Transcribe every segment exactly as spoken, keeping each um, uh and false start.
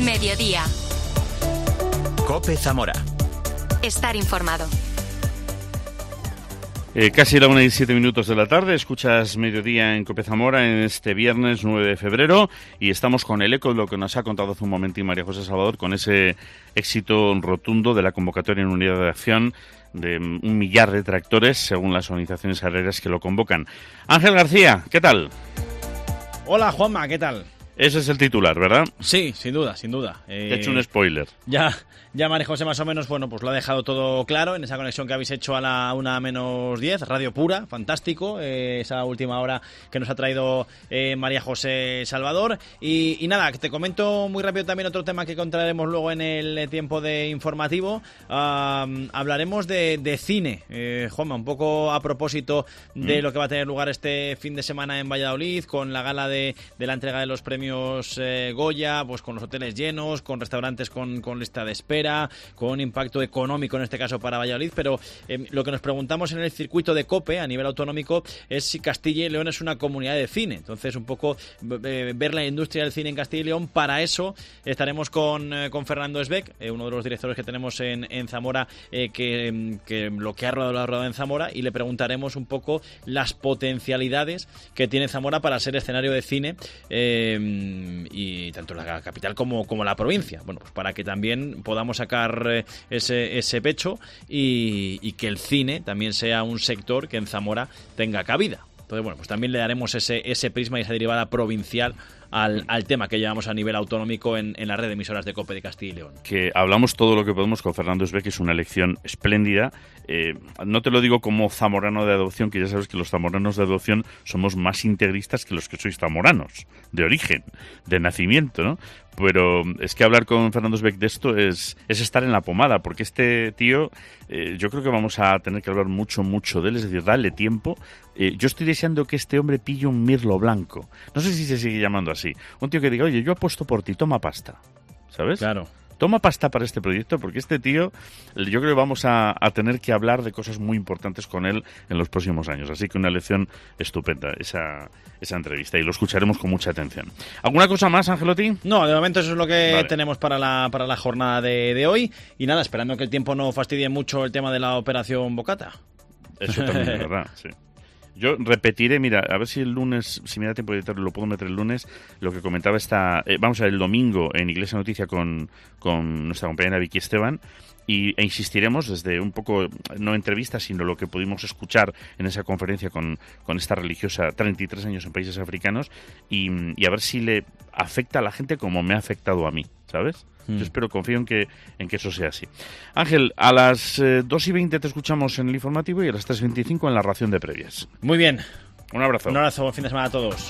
Mediodía. COPE Zamora. Estar informado. Eh, casi la una y siete minutos de la tarde, escuchas Mediodía en COPE Zamora en este viernes nueve de febrero y estamos con el eco de lo que nos ha contado hace un momentín María José Salvador con ese éxito rotundo de la convocatoria en unidad de acción de un millar de tractores según las organizaciones agrarias que lo convocan. Ángel García, ¿qué tal? Hola Juanma, ¿qué tal? Ese es el titular, ¿verdad? Sí, sin duda, sin duda. Eh, Te he hecho un spoiler. Ya, ya María José más o menos, bueno, pues lo ha dejado todo claro en esa conexión que habéis hecho a la una menos diez, Radio Pura, fantástico, eh, esa última hora que nos ha traído eh, María José Salvador. Y, y nada, te comento muy rápido también otro tema que encontraremos luego en el tiempo de informativo. Uh, hablaremos de, de cine, eh, Juanma, un poco a propósito de mm. lo que va a tener lugar este fin de semana en Valladolid, con la gala de, de la entrega de los premios Eh, Goya, pues con los hoteles llenos, con restaurantes con, con lista de espera, con impacto económico en este caso para Valladolid, pero eh, lo que nos preguntamos en el circuito de COPE a nivel autonómico es si Castilla y León es una comunidad de cine. Entonces un poco eh, ver la industria del cine en Castilla y León. Para eso estaremos con, eh, con Fernando Esbeck, eh, uno de los directores que tenemos en, en Zamora, eh, que, que lo que ha rodado lo ha rodado en Zamora, y le preguntaremos un poco las potencialidades que tiene Zamora para ser escenario de cine, eh, y tanto la capital como, como la provincia, bueno, pues para que también podamos sacar ese, ese pecho y, y que el cine también sea un sector que en Zamora tenga cabida. Entonces, bueno, pues también le daremos ese, ese prisma y esa derivada provincial al, al tema que llevamos a nivel autonómico en, en la red de emisoras de COPE de Castilla y León. Que hablamos todo lo que podemos con Fernando Esbeck, que es una elección espléndida. Eh, no te lo digo como zamorano de adopción, que ya sabes que los zamoranos de adopción somos más integristas que los que sois zamoranos, de origen, de nacimiento, ¿no? Pero es que hablar con Fernando Esbeck de esto es, es estar en la pomada, porque este tío, eh, yo creo que vamos a tener que hablar mucho, mucho de él, es decir, darle tiempo. Eh, yo estoy deseando que este hombre pille un mirlo blanco. No sé si se sigue llamando así. Un tío que diga, oye, yo apuesto por ti, toma pasta, ¿sabes? Claro. Toma pasta para este proyecto, porque este tío, yo creo que vamos a, a tener que hablar de cosas muy importantes con él en los próximos años. Así que una lección estupenda esa, esa entrevista, y lo escucharemos con mucha atención. ¿Alguna cosa más, Angelotti? No, de momento eso es lo que vale. tenemos para la, para la jornada de, de hoy. Y nada, esperando que el tiempo no fastidie mucho el tema de la operación Bocata. Eso también es verdad, sí. Yo repetiré, mira, a ver si el lunes, si me da tiempo de editarlo, lo puedo meter el lunes, lo que comentaba esta, eh, vamos a ver, el domingo en Iglesia Noticia con, con nuestra compañera Vicky Esteban, y, e insistiremos desde un poco, no entrevistas, sino lo que pudimos escuchar en esa conferencia con, con esta religiosa, treinta y tres años en países africanos, y, y a ver si le afecta a la gente como me ha afectado a mí, ¿sabes? Yo espero, confío en que en que eso sea así. Ángel, a las eh, dos y veinte te escuchamos en el informativo y a las tres y veinticinco en la ración de previas. Muy bien. Un abrazo. Un abrazo, buen fin de semana a todos.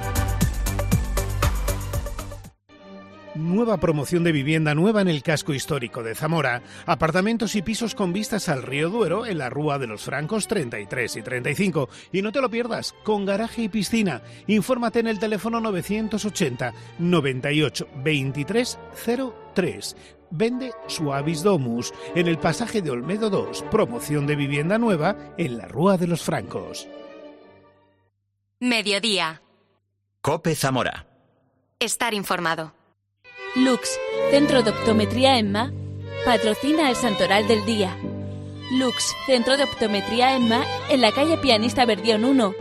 Nueva promoción de vivienda nueva en el casco histórico de Zamora. Apartamentos y pisos con vistas al río Duero en la Rúa de los Francos treinta y tres y treinta y cinco. Y no te lo pierdas, con garaje y piscina. Infórmate en el teléfono novecientos ochenta, noventa y ocho, veintitrés cero tres. Vende Suavis Domus en el pasaje de Olmedo dos. Promoción de vivienda nueva en la Rúa de los Francos. Mediodía. COPE Zamora. Estar informado. Lux, Centro de Optometría EMMA, patrocina el Santoral del Día. Lux, Centro de Optometría EMMA, en la calle Pianista Verdión uno.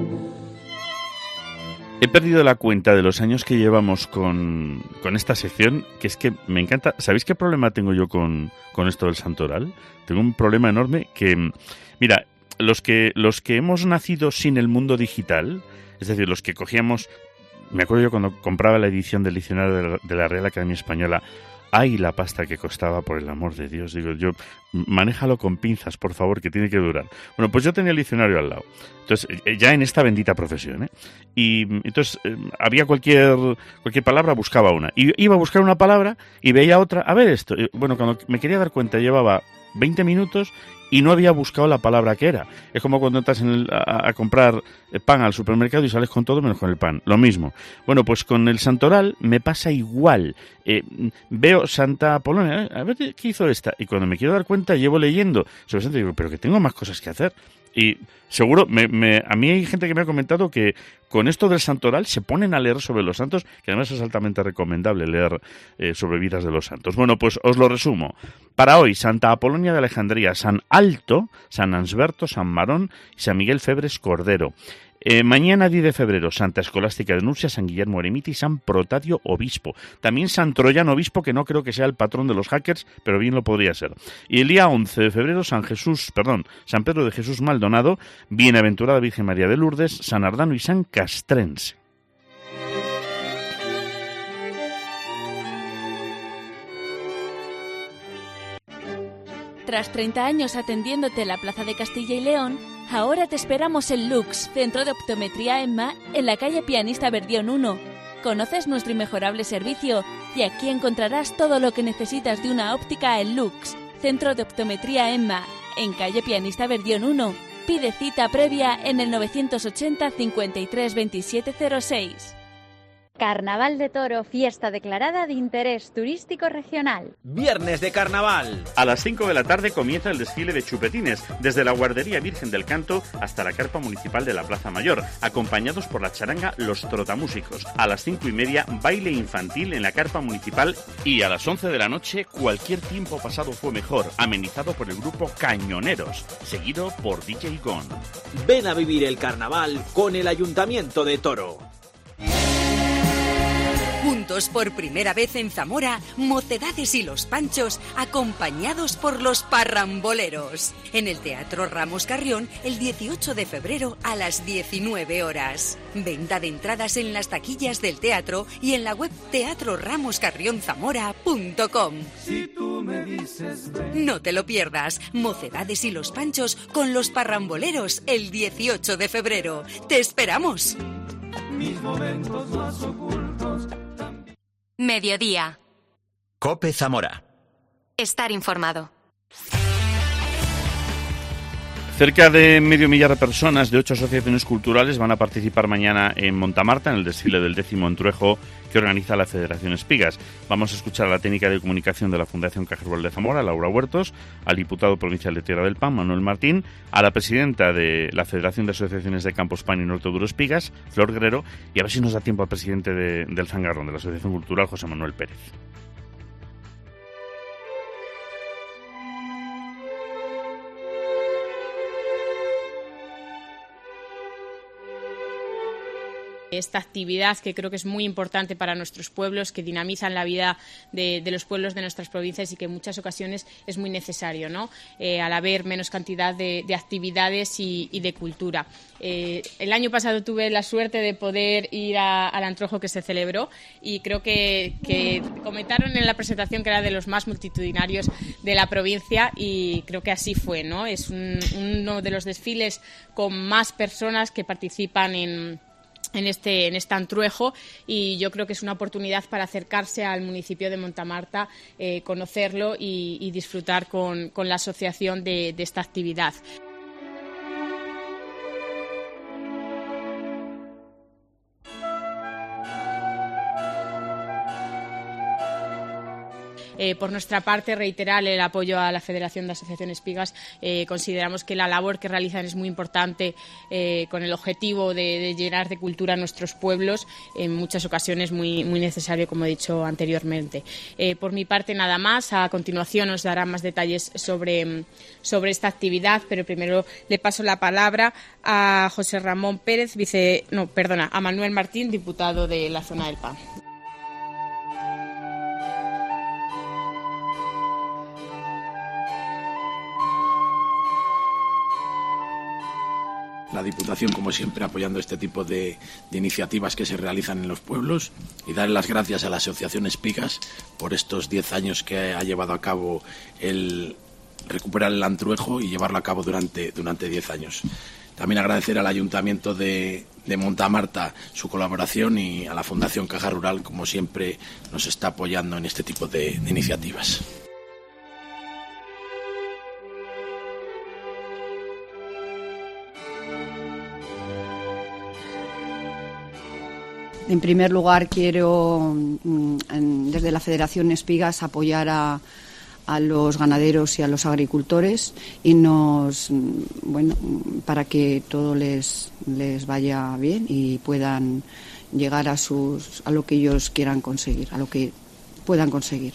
He perdido la cuenta de los años que llevamos con, con esta sección, que es que me encanta. ¿Sabéis qué problema tengo yo con, con esto del Santoral? Tengo un problema enorme que, mira, los que, los que hemos nacido sin el mundo digital, es decir, los que cogíamos... Me acuerdo yo cuando compraba la edición del diccionario de la Real Academia Española, ¡ay, la pasta que costaba, por el amor de Dios! Digo yo, manéjalo con pinzas, por favor, que tiene que durar. Bueno, pues yo tenía el diccionario al lado. Entonces, ya en esta bendita profesión, ¿eh? Y entonces, eh, había cualquier cualquier palabra, buscaba una. Y iba a buscar una palabra y veía otra. A ver esto. Y, bueno, cuando me quería dar cuenta, llevaba veinte minutos y no había buscado la palabra que era. Es como cuando entras en el, a, a comprar pan al supermercado y sales con todo menos con el pan. Lo mismo. Bueno, pues con el Santoral me pasa igual. Eh, veo Santa Apolonia, a ver qué hizo esta. Y cuando me quiero dar cuenta, llevo leyendo sobre Santa y digo, pero que tengo más cosas que hacer. Y seguro, me, me, a mí hay gente que me ha comentado que con esto del santoral se ponen a leer sobre los santos, que además es altamente recomendable leer eh, sobre vidas de los santos. Bueno, pues os lo resumo. Para hoy, Santa Apolonia de Alejandría, San Alto, San Ansberto, San Marón y San Miguel Febres Cordero. Eh, mañana, diez de febrero, Santa Escolástica de Nursia, San Guillermo Eremita y San Protadio Obispo. También San Troyano Obispo, que no creo que sea el patrón de los hackers, pero bien lo podría ser. Y el día once de febrero, San Jesús, perdón, San Pedro de Jesús Maldonado, Bienaventurada Virgen María de Lourdes, San Ardano y San Castrense. Tras treinta años atendiéndote en la Plaza de Castilla y León, ahora te esperamos en Lux, Centro de Optometría EMMA, en la calle Pianista Verdión uno. Conoces nuestro inmejorable servicio y aquí encontrarás todo lo que necesitas de una óptica en Lux, Centro de Optometría EMMA, en calle Pianista Verdión uno. Pide cita previa en el novecientos ochenta, cincuenta y tres, veintisiete cero seis. Carnaval de Toro, fiesta declarada de interés turístico regional. Viernes de Carnaval. A las cinco de la tarde comienza el desfile de chupetines, desde la Guardería Virgen del Canto hasta la carpa municipal de la Plaza Mayor, acompañados por la charanga Los Trotamúsicos. A las cinco y media, baile infantil en la carpa municipal y a las once de la noche, Cualquier tiempo pasado fue mejor, amenizado por el grupo Cañoneros, seguido por D J Gon. Ven a vivir el Carnaval con el Ayuntamiento de Toro. Juntos por primera vez en Zamora, Mocedades y los Panchos, acompañados por los Parramboleros. En el Teatro Ramos Carrión, el dieciocho de febrero a las diecinueve horas. Venta de entradas en las taquillas del teatro y en la web teatro ramos carrión zamora punto com. Si tú me dices no te lo pierdas, Mocedades y los Panchos con los Parramboleros el dieciocho de febrero. ¡Te esperamos! Mis momentos más ocultos. Mediodía. COPE Zamora. Estar informado. Cerca de medio millar de personas de ocho asociaciones culturales van a participar mañana en Montamarta, en el desfile del décimo Entruejo que organiza la Federación Espigas. Vamos a escuchar a la técnica de comunicación de la Fundación Caja Rural de Zamora, Laura Huertos, al diputado provincial de Tierra del Pan, Manuel Martín, a la presidenta de la Federación de Asociaciones de Campos Pan y Norte Duro Espigas, Flor Guerrero, y a ver si nos da tiempo al presidente de, del Zangarrón, de la Asociación Cultural, José Manuel Pérez. Esta actividad que creo que es muy importante para nuestros pueblos, que dinamizan la vida de, de los pueblos de nuestras provincias y que en muchas ocasiones es muy necesario, ¿no? Eh, al haber menos cantidad de, de actividades y, y de cultura. Eh, el año pasado tuve la suerte de poder ir a, al Antrojo que se celebró y creo que, que comentaron en la presentación que era de los más multitudinarios de la provincia y creo que así fue, ¿no? Es un, uno de los desfiles con más personas que participan en En este, en este Antruejo y yo creo que es una oportunidad para acercarse al municipio de Montamarta, eh, conocerlo y, y disfrutar con, con la asociación de, de esta actividad. Eh, por nuestra parte, reiterar el apoyo a la Federación de Asociaciones Espigas. Eh, consideramos que la labor que realizan es muy importante eh, con el objetivo de, de llenar de cultura a nuestros pueblos, en muchas ocasiones muy, muy necesario, como he dicho anteriormente. Eh, por mi parte, nada más. A continuación nos darán más detalles sobre, sobre esta actividad, pero primero le paso la palabra a José Ramón Pérez, vice, no, perdona, a Manuel Martín, diputado de la zona del Pan. La Diputación, como siempre, apoyando este tipo de, de iniciativas que se realizan en los pueblos y dar las gracias a la Asociación Espigas por estos diez años que ha llevado a cabo el recuperar el Antruejo y llevarlo a cabo durante durante diez años. También agradecer al Ayuntamiento de, de Montamarta su colaboración y a la Fundación Caja Rural, como siempre, nos está apoyando en este tipo de, de iniciativas. En primer lugar, quiero, desde la Federación Espigas, apoyar a, a los ganaderos y a los agricultores y nos, bueno, para que todo les, les vaya bien y puedan llegar a sus, a lo que ellos quieran conseguir, a lo que puedan conseguir.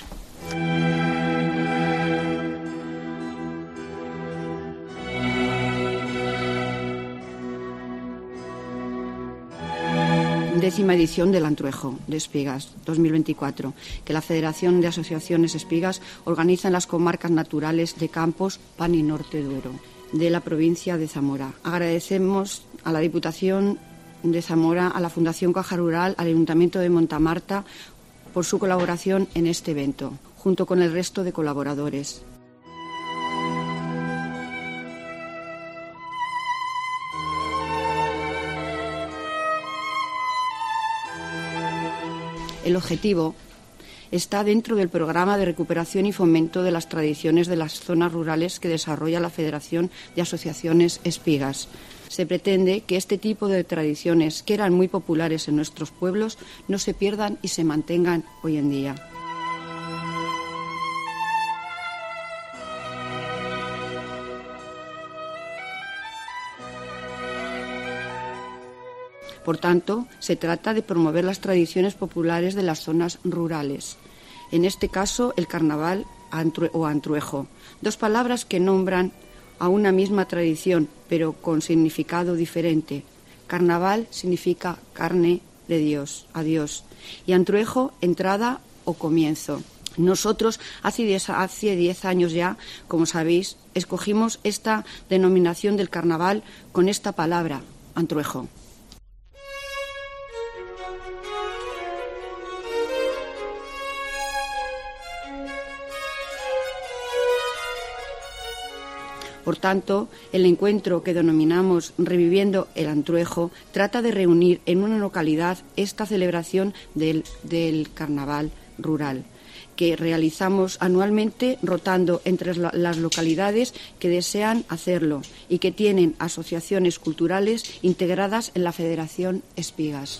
Décima edición del Antruejo de Espigas dos mil veinticuatro, que la Federación de Asociaciones Espigas organiza en las comarcas naturales de Campos, Pan y Norte Duero, de la provincia de Zamora. Agradecemos a la Diputación de Zamora, a la Fundación Caja Rural, al Ayuntamiento de Montamarta por su colaboración en este evento, junto con el resto de colaboradores. El objetivo está dentro del programa de recuperación y fomento de las tradiciones de las zonas rurales que desarrolla la Federación de Asociaciones Espigas. Se pretende que este tipo de tradiciones, que eran muy populares en nuestros pueblos, no se pierdan y se mantengan hoy en día. Por tanto, se trata de promover las tradiciones populares de las zonas rurales. En este caso, el carnaval o antruejo, dos palabras que nombran a una misma tradición, pero con significado diferente. Carnaval significa carne de Dios, a Dios, y antruejo, entrada o comienzo. Nosotros, hace diez, hace diez años ya, como sabéis, escogimos esta denominación del carnaval con esta palabra, antruejo. Por tanto, el encuentro que denominamos Reviviendo el Antruejo trata de reunir en una localidad esta celebración del, del carnaval rural, que realizamos anualmente rotando entre las localidades que desean hacerlo y que tienen asociaciones culturales integradas en la Federación Espigas.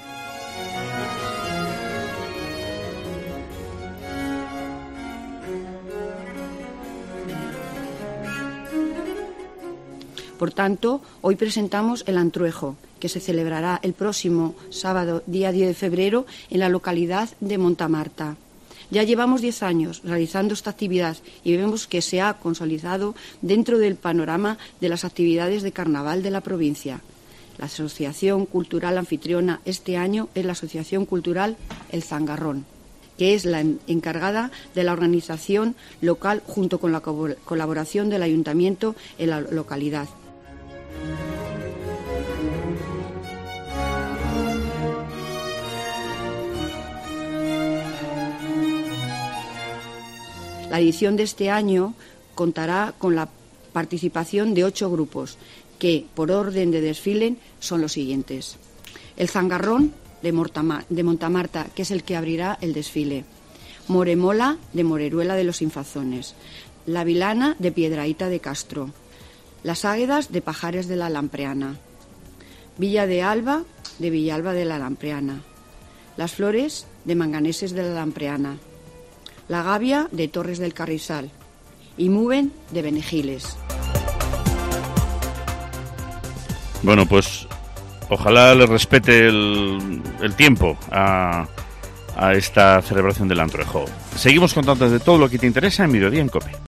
Por tanto, hoy presentamos el Antruejo, que se celebrará el próximo sábado, día diez de febrero, en la localidad de Montamarta. Ya llevamos diez años realizando esta actividad y vemos que se ha consolidado dentro del panorama de las actividades de carnaval de la provincia. La Asociación Cultural Anfitriona este año es la Asociación Cultural El Zangarrón, que es la encargada de la organización local junto con la colaboración del Ayuntamiento en la localidad. La edición de este año contará con la participación de ocho grupos, que, por orden de desfile, son los siguientes. El Zangarrón de, Mortama, de Montamarta, que es el que abrirá el desfile. Moremola de Moreruela de los Infazones. La Vilana de Piedrahita de Castro. Las Águedas de Pajares de la Lampreana. Villa de Alba de Villalba de la Lampreana. Las Flores de Manganeses de la Lampreana. La Gavia de Torres del Carrizal y Muben de Benegiles. Bueno, pues ojalá le respete el, el tiempo a, a esta celebración del Antruejo. Seguimos contándote de todo lo que te interesa en Mediodía en COPE.